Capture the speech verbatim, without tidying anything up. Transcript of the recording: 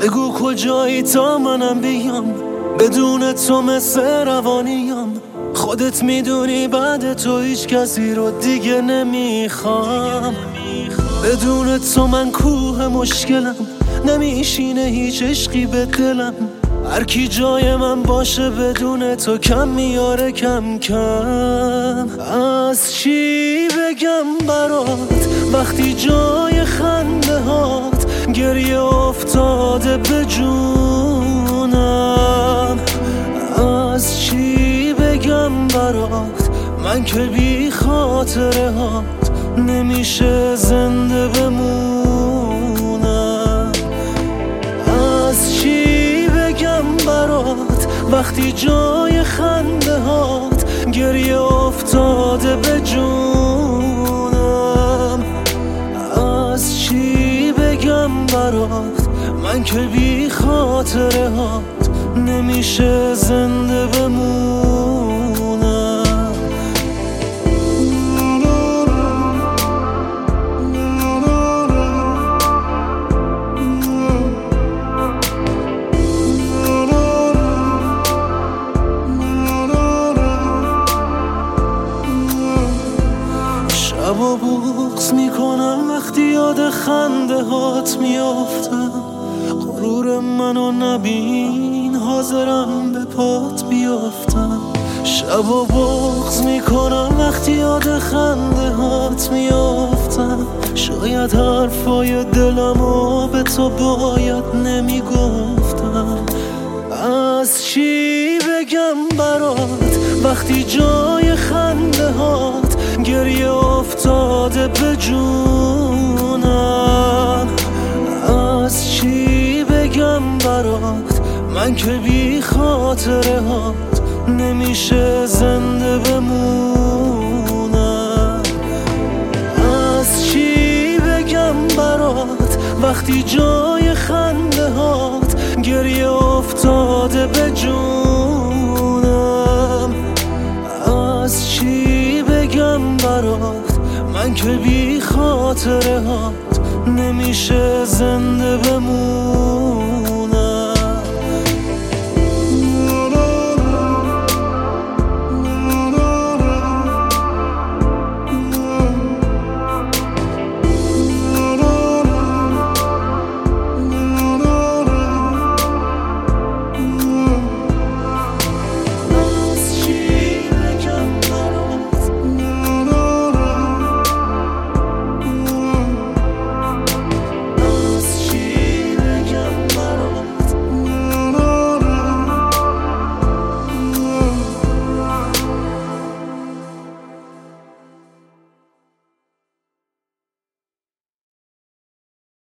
بگو کجایی تا منم بیام، بدون تو مثل روانیم. خودت میدونی بعد تو هیچ کسی رو دیگه نمیخوام. بدون تو من کوه مشکلم، نمیشینه هیچ عشقی به دلم. هر کی جای من باشه بدون تو کم میاره کم کم. از چی بگم برات وقتی جای خنده هات گریه افتاده به جونم؟ از چی بگم برات من که بی خاطره هات نمیشه زنده بمونم؟ از چی بگم برات وقتی جای خنده هات گریه افتاده به جونم؟ از چی بگم برات من که بی خاطره هات نمیشه زنده بمونم؟ شبا بغض میکنم وقتی یاد خنده هات میافتم. غرور منو نبین حاضرم به پات بیافتم. شبا بغض میکنم وقتی یاد خنده هات میافتم. شاید حرفای دلمو به تو باید نمیگفتم. از چی بگم برات وقتی جای خنده هات گریه افتاده به جونم؟ از چی بگم برات من که بی خاطره هات نمیشه زنده بمونم؟ از چی بگم برات وقتی جای خنده هات گریه افتاده به جونم؟ از چی بگم برات من که بی خاطره هات نمیشه زنده بمونم؟